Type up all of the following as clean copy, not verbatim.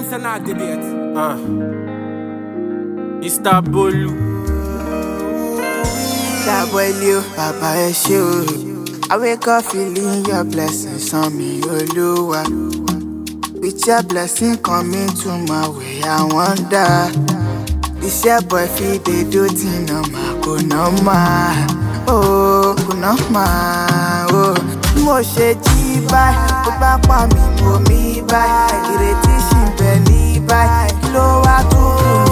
Senag debate. Mr. Bolu. That boy Leo, Papa Eshu. I wake up feeling your blessings on me, Oluwa. With your blessing coming to my way, I wonder. This year boy feed they do tinoma, kunoma. Oh, kunoma. Oh, mo ṣe jí báyìí, ó bá pa mí mo mí báyìí. Ìrètí ṣì ń bẹ ní báyìí, kí ló wá tó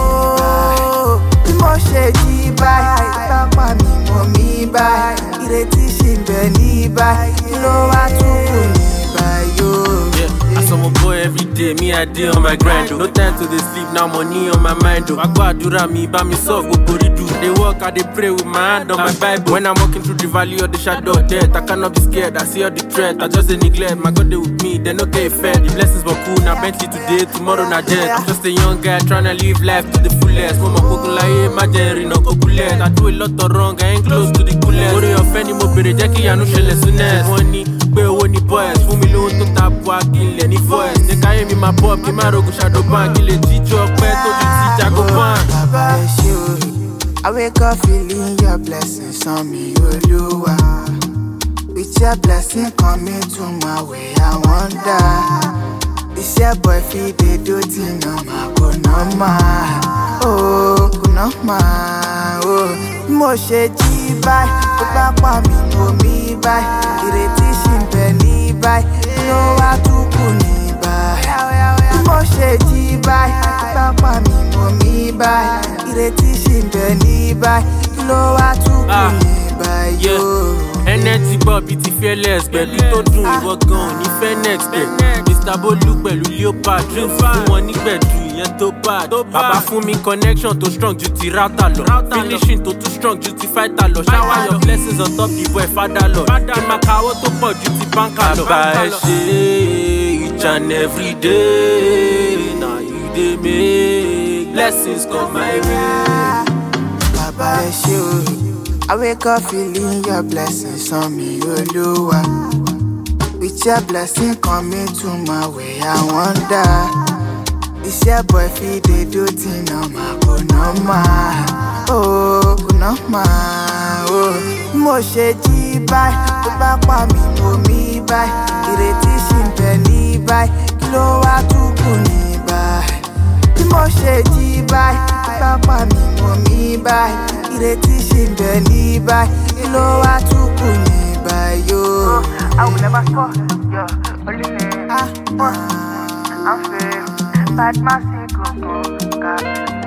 kù ní báyìí? Mo ṣe jí báyìí, ó bá pa mí mo mí báyìí. Ìrètí ṣì ń bẹ ní báyìí, kí ló wá tó kù ní báyìí? I saw my boy every day, me I dey on my grind. No time to dey sleep, now money on my mind. Agbo adura mi, ba mi solve gbogbo ridu. I dey work, I dey pray with my hand on my Bible. When I'm walking through the valley of the shadow of death, I cannot be scared, I see all the threat. I just dey neglect, my God dey with me, they no get fed. The blessings were cool, now Bentley today, tomorrow na jet. I'm just a young guy tryna live life to the fullest. Mama koko laye, ma jerry no okulet. I do a lot of wrong, I ain't close to the coolest. Worry of any mo bere, jẹ́ kí yanu ṣẹlẹ̀ soonest. Money, pé owó ni boys, fún mi lówó tó ta bu akílẹ̀ ní voice. They carry me my pop, kí má rogun shadow bank, kí lè jíjọ pẹ́ tó ju ti jago bank. Baba Eshu, I wake up feeling your blessings on me, Oluwa. With your blessing coming to my way, I wonder. This year boy feed they do tinoma, kunoma. Oh, kunoma. Oh, mo ṣe jí báyìí, ó bá pa mí mo mí báyìí. Ìrètí ṣì ń bẹ ní báyìí, kí ló wá tó kù ní báyìí? Mo ṣe jí báyìí, ó bá pa mí mo mí báyìí. Ìrètí ṣì ń bẹ ní báyìí, kí ló wá tó kù ní báyìí? Energy Bobby ti fearless, pẹ̀lú tó dùn ìwọ gan ní Fenex pẹ̀. Mr. Bolu pẹ̀lú Leopard, dream fún wọn nígbẹ̀dù ìyẹn tó bad. Bàbá fún mi connection tó strong ju ti router lọ. Finishing tó too strong ju ti fighter lọ. Shower your blessings on top the boy father lọ. Kí máa kawó tó pọ̀ ju ti banker lọ. Bàbá ẹ ṣe each and every day, na you dey make blessings come my way. Baba Eshu, I wake up feeling your blessings on me, Oluwa. With your blessing coming to my way, I wonder. This year boy feed they do tinoma, kunoma. Oh, kunoma. Oh, mo ṣe jí báyìí, ó bá pa mí mo mí báyìí. Ìrètí ṣì ń bẹ ní báyìí, kí ló wá tó kù ní báyìí? Mo ṣe jí báyìí, ó bá pa mí mo mí báyìí. Ìrètí ṣì ń bẹ ní báyìí, kí ló wá tó kù ní báyìí? I will never fall, yeah. Only me, I'm fair. Bad man, say go, go, God.